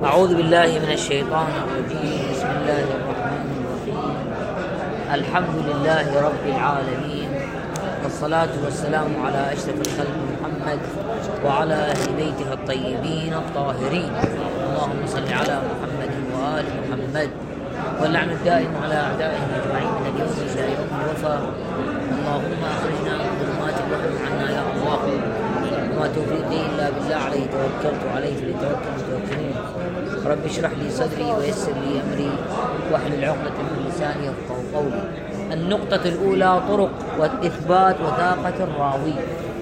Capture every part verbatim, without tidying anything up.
أعوذ بالله من الشيطان الرجيم. بسم الله الرحمن الرحيم. الحمد لله رب العالمين، والصلاة والسلام على أشرف الخلق محمد وعلى أهل بيته الطيبين الطاهرين. اللهم صل على محمد وآل محمد، واللعن الدائم على أعدائهم أجمعين من اليوم إلى يوم الوفاء. اللهم أخرجنا من ظلمات الوهم عنا يا الله، وما توفيقي إلا بالله، عليه توكلت وعليه فليتوكل المتوكلون. رب اشرح لي صدري ويسر لي أمري واحلل عقدة من لساني يفقهوا قولي. النقطة الأولى: طرق وإثبات وثاقة الراوي،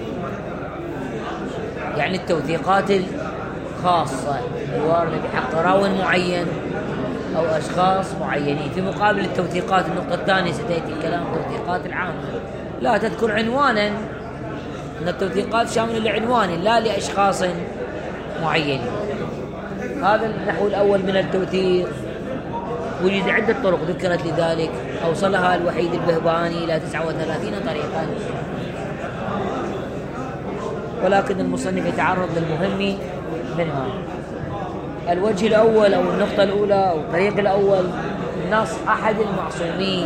يعني التوثيقات الخاصة الواردة بحق راو معين أو أشخاص معينين، في مقابل التوثيقات. النقطة الثانية ستأتي الكلام التوثيقات العامة، لا تذكر عنوانا، أن التوثيقات شاملة لعنوان لا لأشخاص معينين. هذا النحو الأول من التوثيق. وجد عدة طرق ذكرت لذلك، أوصلها الوحيد البهبهاني إلى تسعة وثلاثين طريقا، ولكن المصنف يتعرض للمهم منها. الوجه الأول أو النقطة الأولى أو الطريق الأول: نص أحد المعصومين،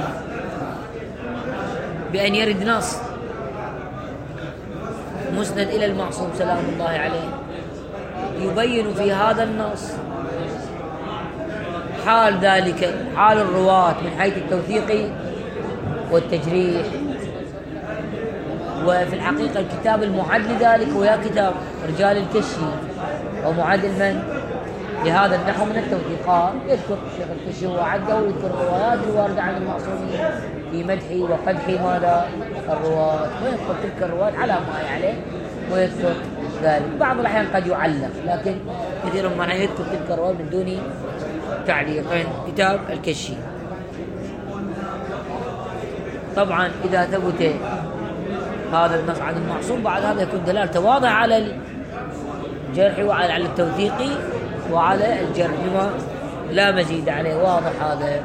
بأن يرد نص مسند إلى المعصوم سلام الله عليه، يبين في هذا النص حال ذلك، حال الرواة من حيث التوثيق والتجريح. وفي الحقيقة الكتاب المعد لذلك هو يا كتاب رجال الكشي، ومعد من لهذا النحو من التوثيقات. يذكر الشيخ الكشي وعده، ويذكر الروايات الواردة عن المعصومين في مدح وقدح ماذا الرواة، ويذكر تلك الروايات على ما يعلم ويذكر ذلك. بعض الأحيان قد يعلق، لكن كثير ما يذكر تلك الروايات من دون تعليق. كتاب الكشي. طبعا إذا ثبت هذا النص عن المعصوم، بعد هذا يكون دلالته واضح على الجرح وعلى التوثيق وعلى الجرح، بما لا مزيد عليه، واضح هذا.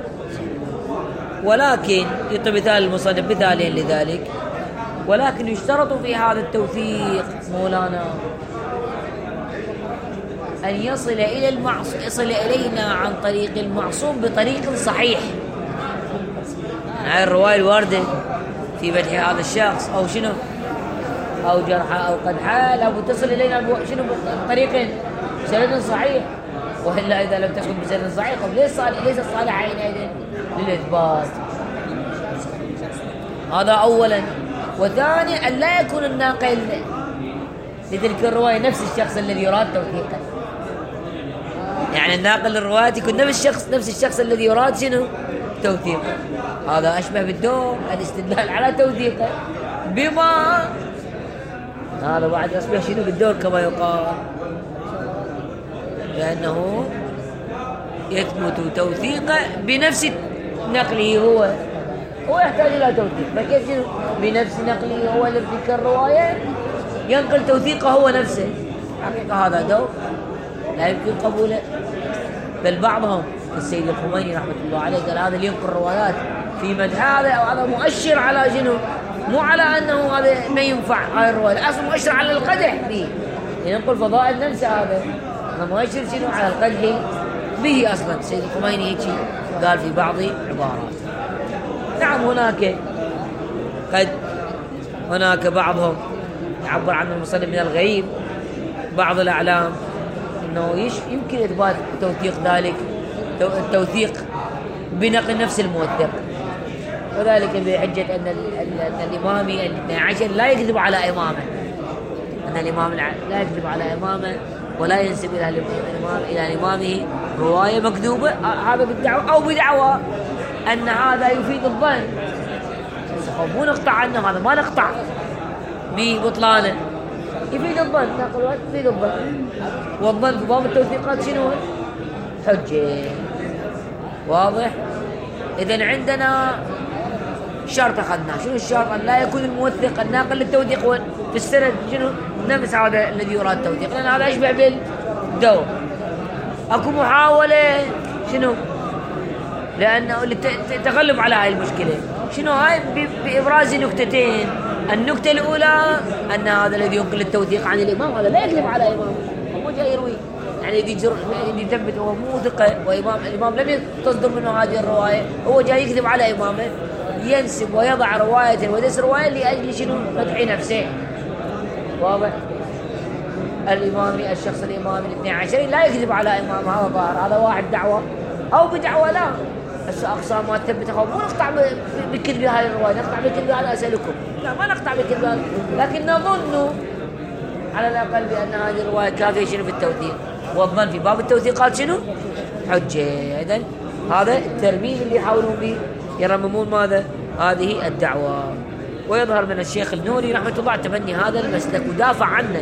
ولكن يعطي مثال المصنف مثالين لذلك: ولكن يشترط في هذا التوثيق مولانا أن يصل إلى المعصوم، يصل إلينا عن طريق المعصوم بطريق صحيح. هاي الرواية الواردة في مدح هذا الشخص أو شنو أو جرحه أو قدحه لابد تصل إلينا شنو بطريق سند صحيح، وإلا إذا لم تكن بسند صحيح ليس ليس الصالح حينئذ للإثبات. هذا أولا. وثانيا أن لا يكون الناقل لتلك الرواية نفس الشخص الذي يراد توثيقه، يعني الناقل للرواية يكون نفس الشخص نفس الشخص الذي يراد شنو توثيقه. هذا أشبه بالدور الاستدلال على توثيقه، بما هذا بعد أشبه شنو بالدور كما يقال، لأنه يثبت توثيقه بنفس نقله هو هو يحتاج إلى توثيق، فكيف شنو بنفس نقله هو لتلك الرواية ينقل توثيقه هو نفسه. حقيقة هذا دور لا يمكن قبوله. بل بعضهم السيد الخميني رحمة الله عليه قال هذا اللي ينقل الروايات في مدح هذا، أو هذا مؤشر على شنو، مو على أنه هذا ما ينفع هاي الرواية، أصلا مؤشر على القدح به، ينقل فضائل نفسه. هذا هذا مؤشر شنو على القدح به أصلا. السيد الخميني هيك قال في بعض عبارات. نعم هناك قد هناك بعضهم يعبر عن المصنف من الغريب، بعض الأعلام أنه يمكن إثبات توثيق ذلك، التوثيق بنقل نفس الموثق، وذلك بحجة أن الإمام الاثني عشر لا يكذب على إمامه، أن الإمام لا يكذب على إمامه ولا ينسب إلى الإمام إلى إمامه رواية مكذوبة، هذا بالدعوة أو بدعوى أن هذا يفيد الظن. مو نقطع عنه، هذا ما نقطع ببطلانه، يفيد الظن، نقل يفيد الظن، والظن في باب التوثيقات شنو حجة. واضح؟ إذن عندنا شرط أخذناه. شنو الشرط؟ أن لا يكون الموثق الناقل للتوثيق في السند شنو نفس هذا الذي يراد توثيق، لأن هذا يشبه بالدور. أكو محاولة شنو لأنه تغلب على هاي المشكلة. شنو هاي؟ بإبراز نكتتين. النكتة الأولى أن هذا الذي ينقل التوثيق عن الإمام هذا لا يكذب على إمامه، هو جاي يروي يعني يجي يثبت هو مو ثقة وإمام الإمام لم تصدر منه هذه الرواية، هو جاي يكذب على إمامه، ينسب ويضع رواية ودس رواية لأجل شنو؟ مدح نفسه. واضح؟ الإمامي الشخص الإمامي الاثني عشري لا يكذب على إمامه، هذا ظاهر، هذا واحد دعوة أو بدعوة لا. بس أقصى ما تثبت مو نقطع بكذب هذه الرواية، نقطع بكذب هذا أسألكم، لا ما نقطع بكذب هذا، لكن نظن على الأقل بأن هذه الرواية كافية شنو في التوثيق، والظن في باب التوثيقات شنو؟ حجة. إذن هذا الترميم اللي يحاولون به يرممون ماذا؟ هذه الدعوة. ويظهر من الشيخ النوري رحمة الله تبني هذا المسلك ودافع عنه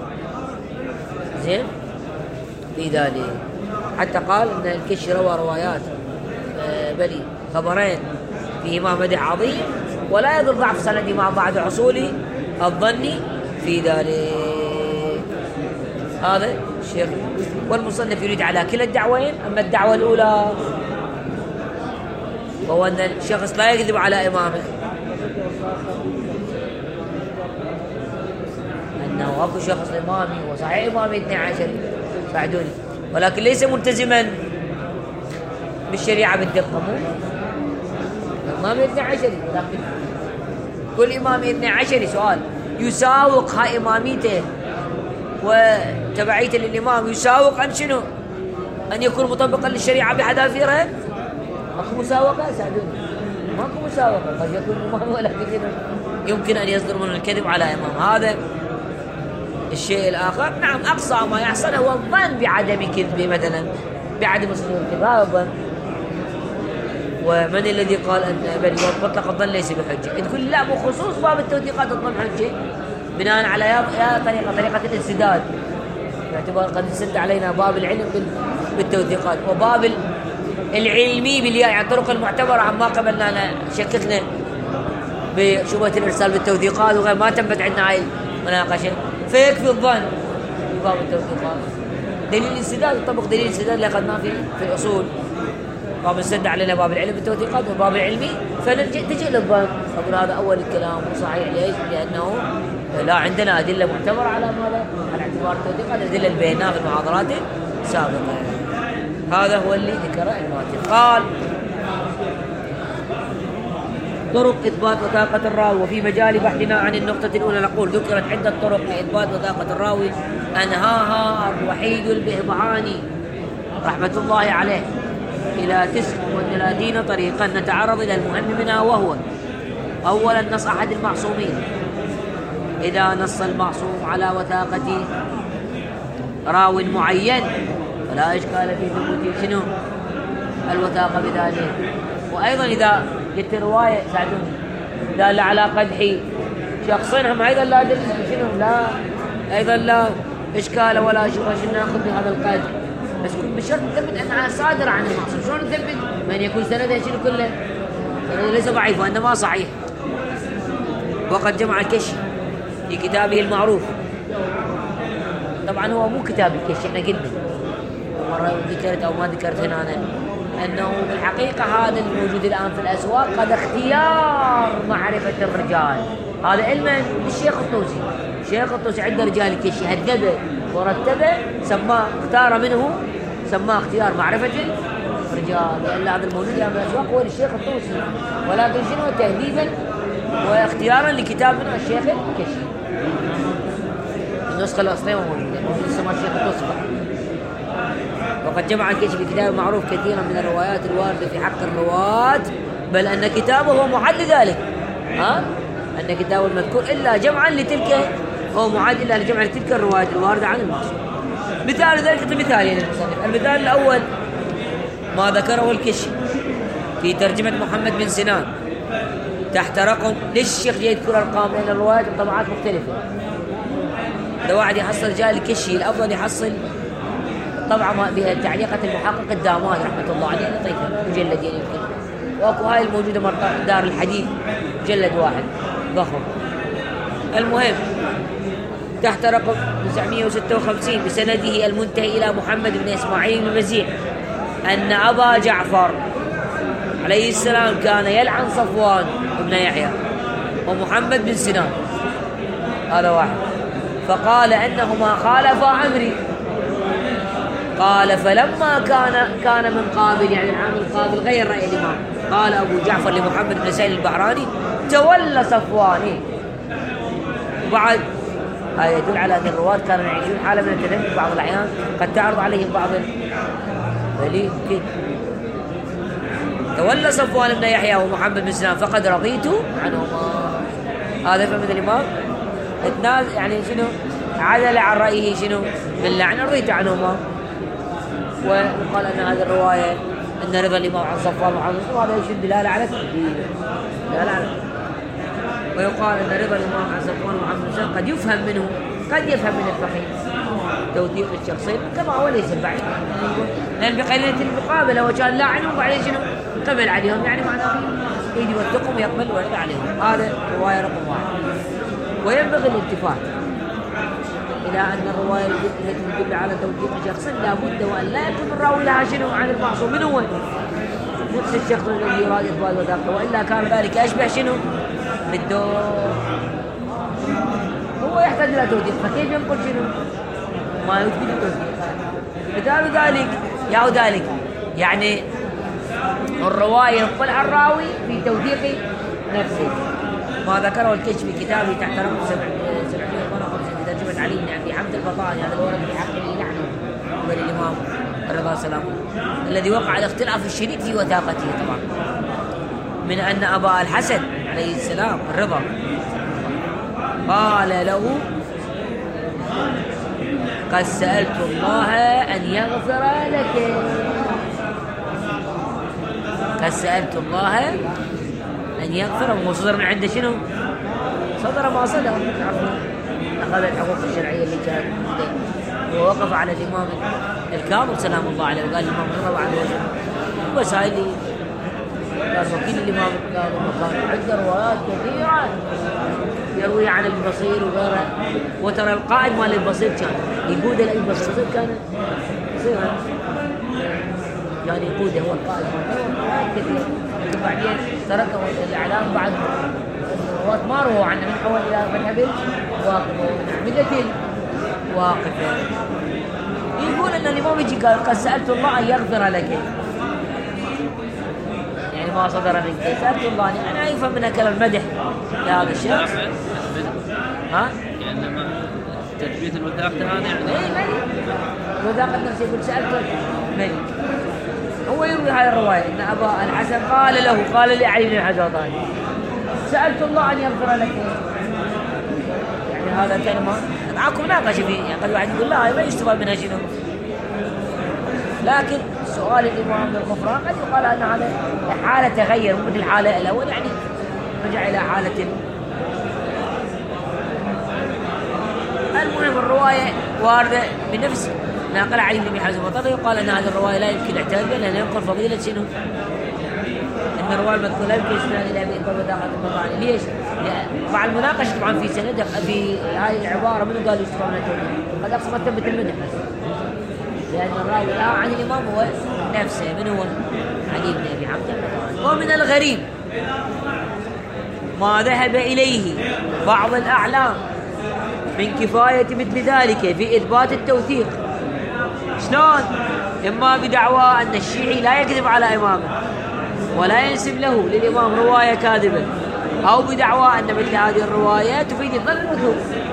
زين في ذلك، حتى قال ان الكشي روى روايات بلي خبرين فيهما مدح عظيم ولا يضر ضعف سندي مع بعض حصول الظني في ذلك. هذا الشيخ. والمصنف يريد على كلا الدعوين. اما الدعوه الاولى وهو ان الشخص لا يكذب على امامه، انه اكو شخص امامي وصحيح امامي اثني عشر ساعدوني، ولكن ليس ملتزما بالشريعه بالدقه، مو امامي اثني عشر، لكن كل امامي اثني عشر سؤال يساوق هاي اماميته وتبعيته للامام، يساوق ان شنو؟ ان يكون مطبقا للشريعه بحذافيرها. اكو مساوقه ساعدوني، ماكو مساوقه، قد يكون امام ولكن يمكن ان يصدر منه الكذب على امام. هذا الشيء الآخر. نعم أقصى ما يحصل هو الظن بعدم كذبه، مثلا بعدم صدور الكذب، هذا الظن. ومن الذي قال أن بل مطلق الظن ليس بحجة؟ تقول لا، بخصوص باب التوثيقات الظن حجة بناء على يا طريقة طريقة الانسداد، باعتبار قد انسد علينا باب العلم بالتوثيقات وباب العلمي بالياء، يعني الطرق المعتبرة عما قبلنا شككنا بشبهة الإرسال بالتوثيقات وغير، ما تمت عندنا هاي المناقشة، فيكفي الظن في باب التوثيقات. دليل الانسداد يطبق دليل الانسداد اللي اخذناه في في الاصول، باب السد علينا باب العلم بالتوثيقات وباب العلمي، فنلجئ للظن. اقول هذا اول الكلام صحيح. ليش؟ لانه لا عندنا ادله معتبره على ماذا؟ على اعتبار التوثيقات، الادله اللي بيناها في المحاضرات السابقه. هذا هو اللي ذكره المؤلف. قال طرق إثبات وثاقة الراوي. وفي مجال بحثنا عن النقطة الأولى نقول ذكرت عدة طرق لإثبات وثاقة الراوي أنهاها الوحيد البهبهاني رحمة الله عليه إلى تسع وثلاثين طريقا، نتعرض إلى المهم منها، وهو أولا نص أحد المعصومين. إذا نص المعصوم على وثاقة راو معين فلا إشكال في ثبوت شنو الوثاقة بذلك. وأيضا إذا جت رواية ساعدوني دال على قدح شخصين أيضا لا شنو لا أيضا لا إشكال ولا شبهة شنو ناخذ بهذا القدح، بس كل بشرط نثبت أنها صادرة عن المعصوم. شلون نثبت؟ من يكون سندها شنو كله سنده ليس ضعيف وإنما صحيح. وقد جمع الكشي في كتابه المعروف، طبعا هو مو كتاب الكشي، احنا قلنا مرة ذكرت أو ما ذكرت هنا أنا أنه بالحقيقة هذا الموجود الآن في الأسواق قد اختيار معرفة الرجال، هذا علما للشيخ الطوسي. الشيخ الطوسي عنده رجال الكشي هذبه ورتبه، سماه اختار منه سماه اختيار معرفة الرجال، لأن هذا الموجود الآن في الأسواق هو للشيخ الطوسي، ولكن شنو تهذيبا واختيارا لكتاب من الشيخ الكشي. النسخة الأصلية موجودة، موجود سماه الشيخ الطوسي. وقد جمع الكشي في كتاب معروف كثيرا من الروايات الواردة في حق الرواة، بل أن كتابه هو معد ذلك، ها؟ أن كتابه المذكور إلا جمعا لتلك هو معد إلا لجمع لتلك الروايات الواردة عن المعصوم. مثال ذلك مثال يعني المصنف. المثال الأول ما ذكره الكشي في ترجمة محمد بن سنان تحت رقم، ليش الشيخ يذكر أرقام؟ لأن الروايات بطبعات مختلفة. لو واحد يحصل رجال الكشي الأفضل يحصل طبعا بها تعليقة المحقق الداماني رحمة الله عليه لطيفة مجلد يعني يمكن، واكو هاي الموجودة مرة دار الحديث مجلد واحد ضخم. المهم تحت رقم تسعمائة وستة وخمسين بسنده المنتهي إلى محمد بن إسماعيل بن مزيح أن أبا جعفر عليه السلام كان يلعن صفوان بن يحيى ومحمد بن سنان، هذا واحد، فقال أنهما خالفا أمري. قال فلما كان كان من قابل يعني العام القابل غير رأي الإمام قال أبو جعفر لمحمد بن سعيد البحراني تولى صفوان. وبعد هذا يدل على أن الرواة كانوا يعيشون حالة من التنبي بعض الأحيان قد تعرض عليهم بعض الدليل. تولى صفوان بن يحيى ومحمد بن سلام فقد رضيت عنهما. هذا فهم الإمام يعني شنو عدل عن رأيه شنو باللعن رضيت عنهما. وقال أن هذه الرواية أن رضا الإمام عن صفوان وعن مسلم هذا يشد دلالة على التوحيد. ويقال أن رضا الإمام عن صفوان وعن مسلم قد يفهم منه قد يفهم من الفقيه توثيق الشخصين كما هو ليس بعيد لأن بقليلة المقابلة وكان لاعن وبعدين شنو قبل عليهم يعني معناه يجي يوثقهم يقبل ويرضى عليهم. هذا رواية رقم واحد. وينبغي الالتفات إلى أن الرواية التي تدل على توثيق شخص لا بد وأن لا يكون الراوي لها شنو عن المعصوم من هو نفس الشخص الذي يراد إثبات وثاقته وإلا كان ذلك أشبه شنو بالدور هو يحتاج إلى توثيق فكيف ينقل شنو ما يثبت التوثيق. مثال ذلك يا ذلك يعني الرواية ينقل عن الراوي في توثيق نفسه ما ذكره الكشف في كتابه تحت رقم سبعمائة وخمسين ترجمة علي بن أبي حمد البطاني. هذا الورد في حقه نحن وللإمام الرضا سلام الذي وقع الاختلاف الشديد في وثاقته طبعا من أن أبا الحسن عليه السلام الرضا قال له قد سألت الله أن يغفر لك قد سألت الله أن يغفر. وصدر من عنده شنو صدر ما صدر أخذ الحقوق الشرعية اللي كانت ووقف على الإمام الكاظم سلام الله عليه وقال الإمام الرضا عن وجهه بس هاي اللي كان وكيل الإمام الكاظم وكان عنده روايات كثيرة يروي عن البصير وغيره. وترى القائد مال البصير كان يقود البصير كان بصيرا يعني يقوده هو القائد مال كثير. بعدين تركه الإعلام بعد الرواة ما رووا عنه من حول إلى مذهب واقف ونعمدة واقفة. يقول أن الإمام يجي قال قد سألت الله أن يغفر لك يعني ما صدر منك سألت الله يعني أنا يفهم منها كلام مدح لهذا الشخص ها؟ يعني تثبيت الوثاقة هذا يعني إيه ملك الوثاقة نفسه يقول سألت ملك. هو يروي هذه الرواية أن أبا الحسن قال له قال لعلي بن الحجاطاني سألت الله أن يغفر لك يعني هذا كلمة معكم مناقشة فيه يعني قال واحد يقول لا ما يستفاد منها شنو. لكن سؤال الإمام بالغفران قد يقال أن هذا حالة تغير مثل الحالة الأول يعني رجع إلى حالة. المهم الرواية واردة بنفس ناقل علي بن حازم وطبعا يقال أن هذه الرواية لا يمكن اعتماد بها لأنه ينقل فضيلة شنو أن الرواية المذكورة لا يمكن استناد إلى أبي إقبال وثاقة المطاعن. ليش؟ مع المناقشة طبعا في سند في هذه العبارة منو قال يستفاد من التوحيد قد أقصى تثبت المدح لأن الراوي لا عن الإمام هو نفسه من هو علي بن أبي حمد. ومن الغريب ما ذهب إليه بعض الأعلام من كفاية مثل ذلك في إثبات التوثيق. شلون؟ إما بدعوى أن الشيعي لا يكذب على إمامه ولا ينسب له للإمام رواية كاذبة أو بدعوى أن مثل هذه الروايات تفيد الظن بالوثوق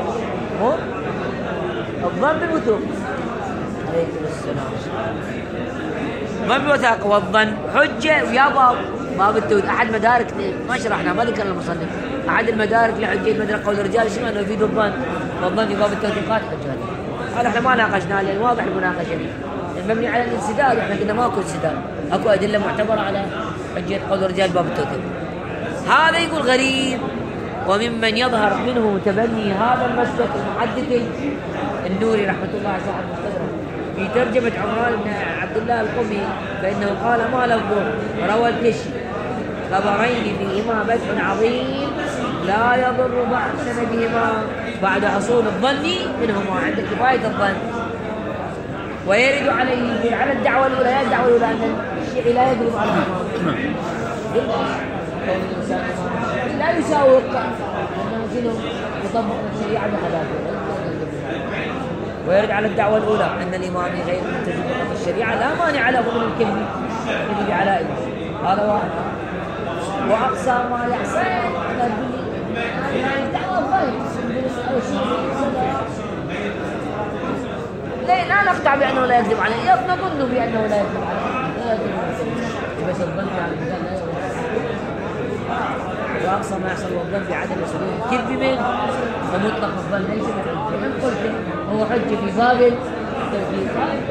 الظن بالوثوق عليكم السلام ظن بالوثاقة والظن حجة. ويا باب باب التوثيق أحد مدارك ما شرحنا ما ذكر المصنف أحد المدارك لحجية مدرك قول الرجال شنو أنه يفيد الظن والظن في باب التوثيقات حجة. هذا احنا ما ناقشنا لأن واضح المناقشة المبني على الانسداد واحنا قلنا ماكو انسداد اكو أدلة معتبرة على حجية قول الرجال باب التوثيق. هذا يقول غريب. وممن يظهر منه تبني هذا المسلك المحدث النوري رحمة الله على صاحب المستدرك في ترجمة عمران بن عبد الله القمي فإنه قال ما لفظه روى الكشي خبرين فيهما بدء عظيم لا يضر بعثنا بهما بعد حصول الظن منهما عند كفاية الظن. ويرد عليه على الدعوة الأولى لا الدعوة الأولى أن الشيعي لا يضرب على الإمام لا يساوق أنه شنو يطبق الشريعة بحذافيره ويرد على الدعوة الأولى أن الإمامي غير ملتزم بقطع الشريعة لا مانع له من الكذب الكذب على ابنه. هذا واحد. وأقصى ما يحصل يعني الدعوة ضيق لا لا نقطع بأنه لا يكذب عليه، نظن بأنه لا يكذب عليه بس الظن يعني لا يكذب. وأقصى ما يحصل والظن بعدم مسؤولية الكذب منه ومطلق الظن ليس بحجة. من قلت هو حجة في باب التوحيد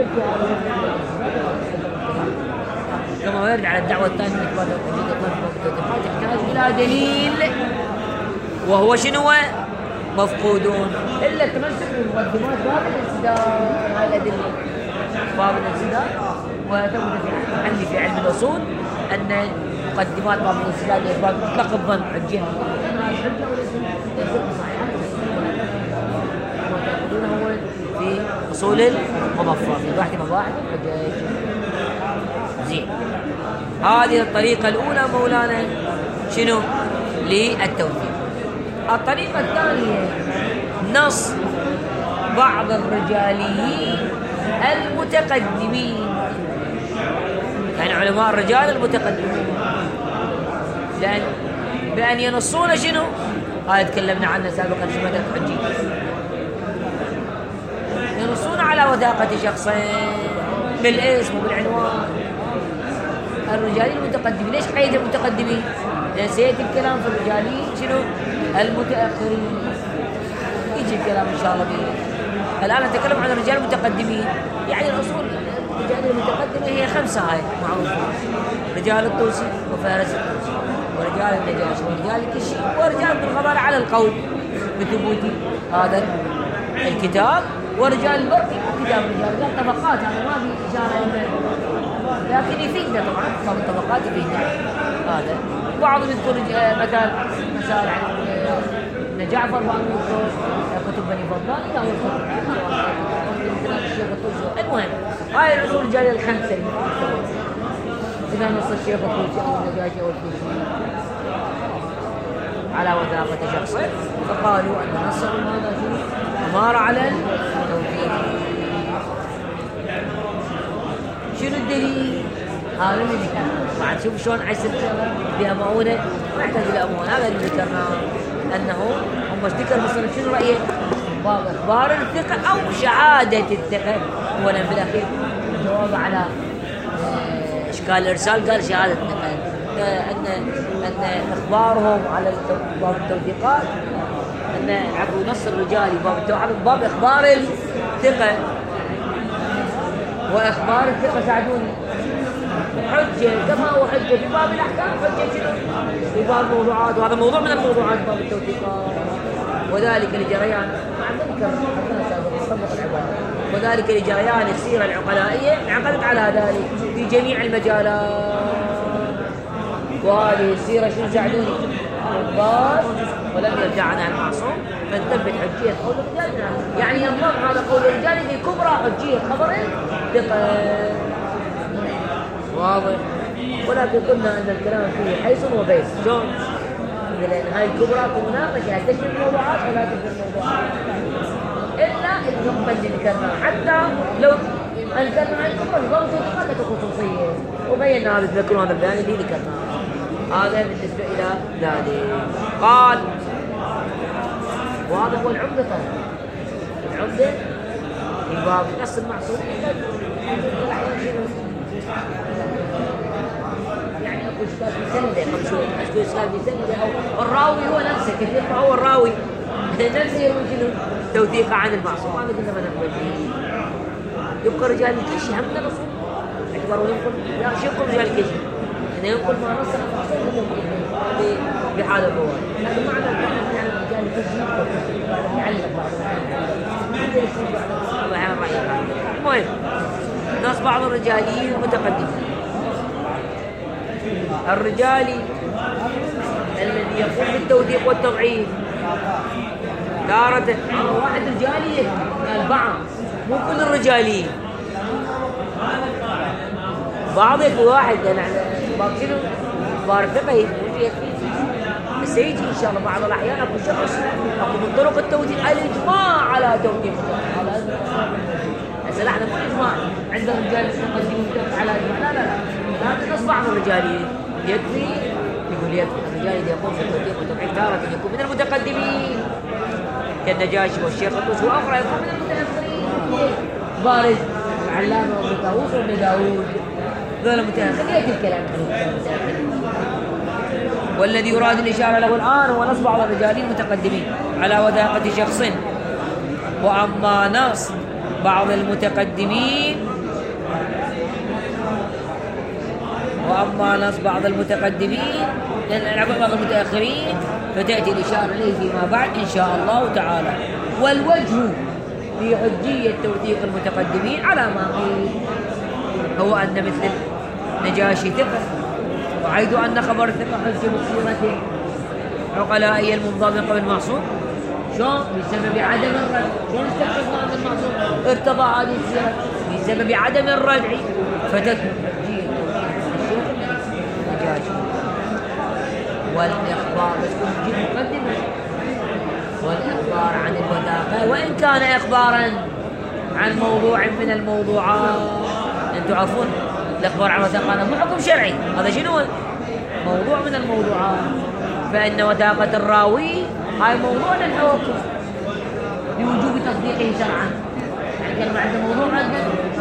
كما يرد على الدعوة الثانية من إثبات التوحيد يحتاج إلى دليل وهو شنو؟ مفقودون إلا التمسك بمقدمات باب الانسداد. هاي الأدلة باب الانسداد وثبت في محل في علم الأصول أن مقدمات باب الانسداد لإثبات مطلق الظن حجها في أصول المظفر في بحث مباحث الحجاج. زين هذه الطريقة الأولى مولانا شنو؟ للتوثيق. الطريقة الثانية نص بعض الرجاليين المتقدمين، يعني علماء الرجال المتقدمين، لأن بأن ينصون شنو؟ هذا تكلمنا عنه سابقا في مدى الحجية. ينصون على وثاقة شخصين بالاسم وبالعنوان. الرجاليين المتقدمين، ليش قيد المتقدمين؟ لأن سيأتي الكلام في الرجاليين شنو؟ المتأخرين. يجي الكلام إن شاء الله به. الآن نتكلم عن الرجال المتقدمين، يعني الأصول الرجال المتقدمة هي خمسة هاي معروفة: رجال الطوسي وفارس الطوسي ورجال النجاشي ورجال الكشي ورجال ابن الغبار على القول بثبوت هذا الكتاب، ورجال البرقي كتاب رجال رجال طبقات. هذا ما في إشارة إليه لكن يفيدنا طبعا باب الطبقات يفيدنا. هذا بعضهم يذكر مثلا مسائل عن ابن جعفر، بعضهم يذكر كتب بني فضال الى اخره. المهم هاي العصور الرجاليه الخمسه اذا نص الشيخ الطوسي او النجاشي او الكوفي على وثاقه شخص، فقالوا ان نص هذا شنو؟ امار على التوحيد. شنو الدليل؟ هذا اللي ذكرناه. بعد شوف شلون عيسى بها مؤونه، ما يحتاج الى امونه. هذا اللي ذكرناه انه هم ذكر مثلا شنو رايه؟ باب اخبار الثقه او شهاده الثقه. اولا في الاخير جواب على اشكال الارسال قال شهاده الثقه، ان ان اخبارهم على باب التوثيقات ان عقد نص الرجالي باب باب اخبار الثقه. واخبار الثقه ساعدوني حجه كما هو حجه في باب الاحكام، حجه شنو؟ في باب الموضوعات، وهذا موضوع من الموضوعات باب التوثيقات. وذلك لجريان وذلك لجريان السيره العقلائيه انعقدت على ذلك في جميع المجالات. وهذه السيره شنو ساعدوني؟ الباب ولم يرجع عنها المعصوم فنثبت حجيه قول الرجال. يعني ينضم هذا قول الرجال في كبرى حجيه خبر الثقه. واضح؟ ولكن قلنا ان الكلام فيه حيث وبيس. شلون؟ لان هاي الكبرى مناقشه تشمل الموضوعات ولا تشمل الموضوعات الا النقطه اللي ذكرناها. حتى لو انكرنا عن الكبرى الضوء ثقه خصوصيه وبينا هذا تذكرون هذا البيان اللي ذكرناه. هذا بالنسبه الى ذلك. قال وهذا هو العمده. طبعا العمده في باب نص المعصوم يعني اكو اشكال في سنده، قبل شوي اكو اشكال في سنده او الراوي هو نفسه كثير ما هو الراوي نفسه يروي شنو؟ توثيقه عن المعصوم. هذا كنا ما نقبل فيه. يبقى رجال الكشي هم من الرسول اعتبروا ينقل لا شو يقول رجال الكشي انه ينقل ما نص المعصوم بحال الروايه. لكن معنى يعني رجال الكشي يعلق بعض المهم نص بعض الرجاليين المتقدمين. الرجالي الذي يقوم بالتوثيق والتضعيف تارة واحد رجالي البعض مو كل الرجاليين، بعض يكون واحد يعني باب شنو؟ باب فقهي بس يجي ان شاء الله بعض الاحيان اكو شخص اكو من طرق التوثيق الاجماع على توثيق على هسه نحن مو اجماع عند الرجال يقدمون على اجماع، لا لا لا، هذا نص بعض الرجال يكفي، يقول يكفي الرجال اذا يقوم بالتوثيق والتوقيع تارة يكون من المتقدمين كالنجاشي والشيخ الطوسي واخرى، يكون من المتاخرين بارز العلامه وابن طاووس وابن داوود، ذولا متاخرين. ياتي الكلام والذي يراد الاشاره له الان هو نص بعض الرجال المتقدمين على وثاقه شخص، واما نص بعض المتقدمين وأما نص بعض المتقدمين لأن بعض المتأخرين فتأتي الإشارة إليه فيما بعد إن شاء الله تعالى. والوجه في حجية توثيق المتقدمين على ما قيل هو أن مثل نجاشي ثقة، وحيث أن خبر ثقة حجة بصيرته عقلائي المنضبط بالمعصوم، شلون؟ بسبب عدم الردع. شلون استخدم هذا المعصوم؟ ارتضى هذه السيرة بسبب عدم الردع، فتكون حجية نجاشي. والإخبار بس نجيب مقدمة، والإخبار عن الوثاقة وإن كان إخبارا عن موضوع من الموضوعات، أنتم تعرفون الإخبار عن الوثاقة هذا مو حكم شرعي، هذا شنو؟ موضوع من الموضوعات، فإن وثاقة الراوي هاي موضوع للحكم بوجوب تصديقه شرعا. يعني كلمة عندنا موضوع عندنا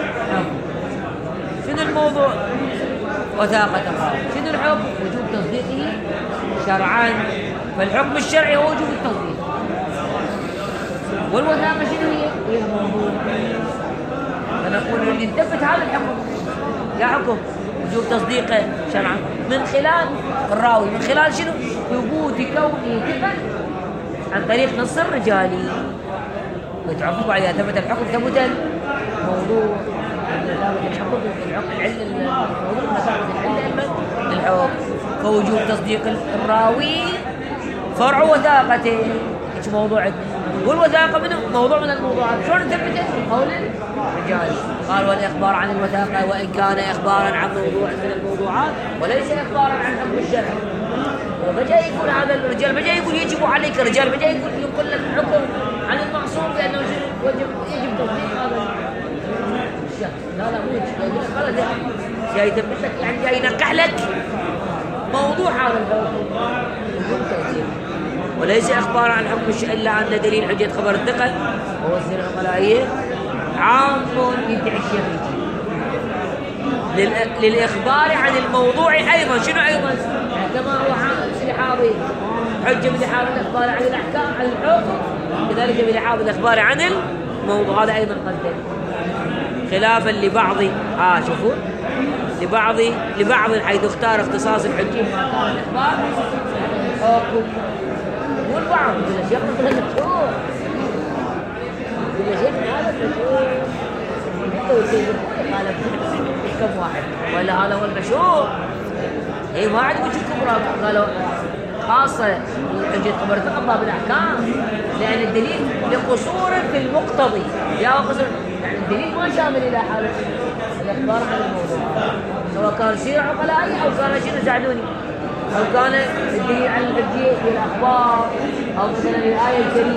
شنو الموضوع؟ وثاقة الراوي. شنو الحكم؟ وجوب تصديقه شرعا. فالحكم الشرعي هو وجوب التصديق، والوثاقة شنو هي؟ هي الموضوع. فنقول اللي نثبت هذا الحكم يا حكم وجوب تصديقه شرعا من خلال الراوي، من خلال شنو؟ ثبوت كونه ثقة عن طريق نص الرجالي. وتعرفوا بعد إذا ثبت الحكم ثبت الموضوع، ثبت الحكم الحكم العلة الموضوع ثبت العلة الحكم. فوجوب تصديق الراوي فرع وثاقته، ايش موضوعك؟ والوثاقة منه موضوع من الموضوعات. شلون نثبته؟ قول الرجال. قال والإخبار عن الوثاقة وإن كان إخبارا عن موضوع من الموضوعات وليس إخبارا عن حكم الشرع. فجاء يقول هذا الرجال، فجاء يقول يجب عليك الرجال، فجاء يقول يقول لك حكم عن المعصوم بأنه يجب يجب تصديق هذا الشخص. لا لا مو يقول لك خلاص جاي يثبت لك، يعني جاي ينقح لك موضوع هذا الحكم وجوب تصديق، وليس إخبارا عن حكم الشرع إلا أن دليل حجة خبر الثقة وهو السنة العقلائية عام يدعي الشيخ للإخبار عن الموضوع أيضا. شنو أيضا؟ كما هو بلحاظ حجة بلحاظ الإخبار عن الأحكام عن الحكم، كذلك بلحاظ الإخبار عن الموضوع هذا أيضا قدم، خلافا لبعض آه شوفوا لبعض لبعض حيث اختار اختصاص الحجة ما كان الإخبار الحكم. والبعض يقول الشيخ مثل المشهور، يقول الشيخ هذا المشهور قال كم واحد ولا هذا هو المشهور. اي ما عاد وجه كبرى، قالوا خاصة حجة خبر الثقة بالأحكام، لأن الدليل لقصور في المقتضي، يا قصور يعني الدليل ما شامل إلى حالة الإخبار عن الموضوع، سواء كان سيرة عقلائي أو كان شنو ساعدوني، أو كان الدليل عن الحجية في الأخبار أو مثلا الآية الكريمة.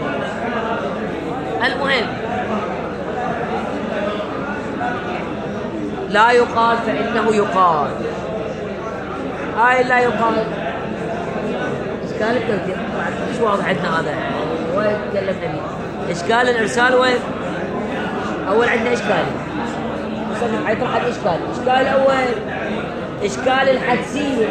المهم لا يقال فإنه يقال، هاي لا يقال. إشكال التوثيق مش واضح عندنا هذا وين تكلمنا فيه. إشكال الإرسال وين؟ أول عندنا إشكالي مصنف حيطرح الإشكال. الإشكال الأول إشكال الحدسية،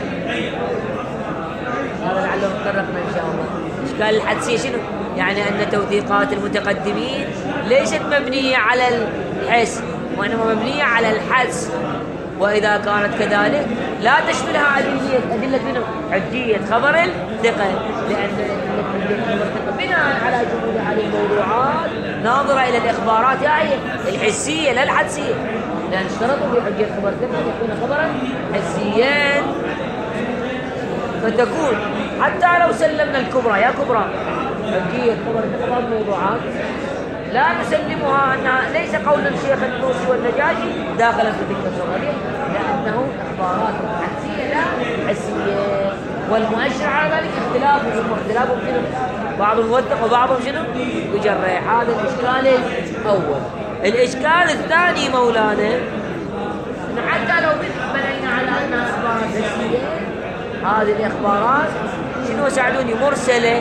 هذا لعله تطرقنا إن شاء الله. إشكال الحدسية شنو؟ يعني أن توثيقات المتقدمين ليست مبنية على الحس وإنما مبنية على الحدس، وإذا كانت كذلك لا تشملها أدلة أدلة منه حجية خبر الثقة، لأن حجية خبر الثقة بناء على شمول هذه الموضوعات ناظرة إلى الإخبارات هي الحسية لا الحدسية، لأن اشترطوا في حجية خبر الثقة أن يكون خبرا حسيا. فتكون حتى لو سلمنا الكبرى يا كبرى حجية خبر الثقة الموضوعات لا نسلمها أنها ليس قول الشيخ الطوسي والنجاشي داخلا في تلك الصغيرة، لأنه إخبارات حدسية لا حسية. والمؤشر على ذلك اختلافهم واختلافهم شنو؟ بعضهم يوثق وبعضهم شنو؟ يجرح. هذا الإشكال أول. الإشكال الثاني مولانا إن حتى لو بنينا على أنها أخبارات رسمية، هذه الإخبارات شنو ساعدوني؟ مرسلة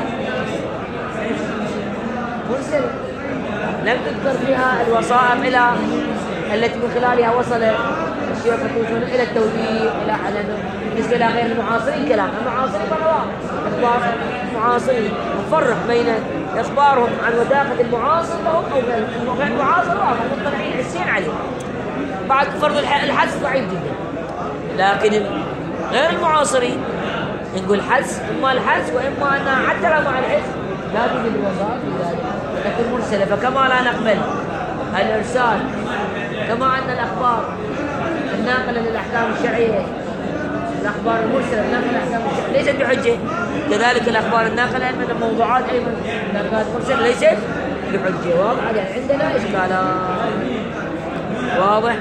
مرسلة لم تذكر فيها الوصائف إلى التي من خلالها وصل الشيوخ الطوسون إلى التوثيق إلى على بالنسبة إلى غير المعاصرين. كلام المعاصرين مرة أخبار المعاصرين، نفرق بين إخبارهم عن وثاقة المعاصر لهم أو غير المعاصر وآخر مطلعين حسين عليه. بعد فرض الحدس ضعيف جدا، لكن غير المعاصرين نقول حدس، إما الحدس وإما أنها حتى لو مع الحدس لا توجد الوظائف لذلك تكون مرسلة. فكما لا نقبل الإرسال كما أن الأخبار الناقلة للأحكام الشرعية، الأخبار المرسلة الناقلة للأحكام الشرعية ليست بحجة، كذلك الأخبار الناقلة من الموضوعات أيضا كانت مرسلة ليست بحجة. واضح؟ يعني عندنا إشكالات. واضح؟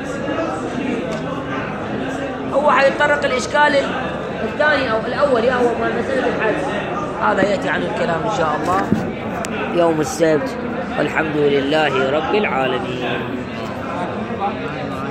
هو حيتطرق الإشكال الثاني أو الأول هو ما مسألة الحدس، هذا يأتي عنه الكلام إن شاء الله يوم السبت، والحمد لله رب العالمين.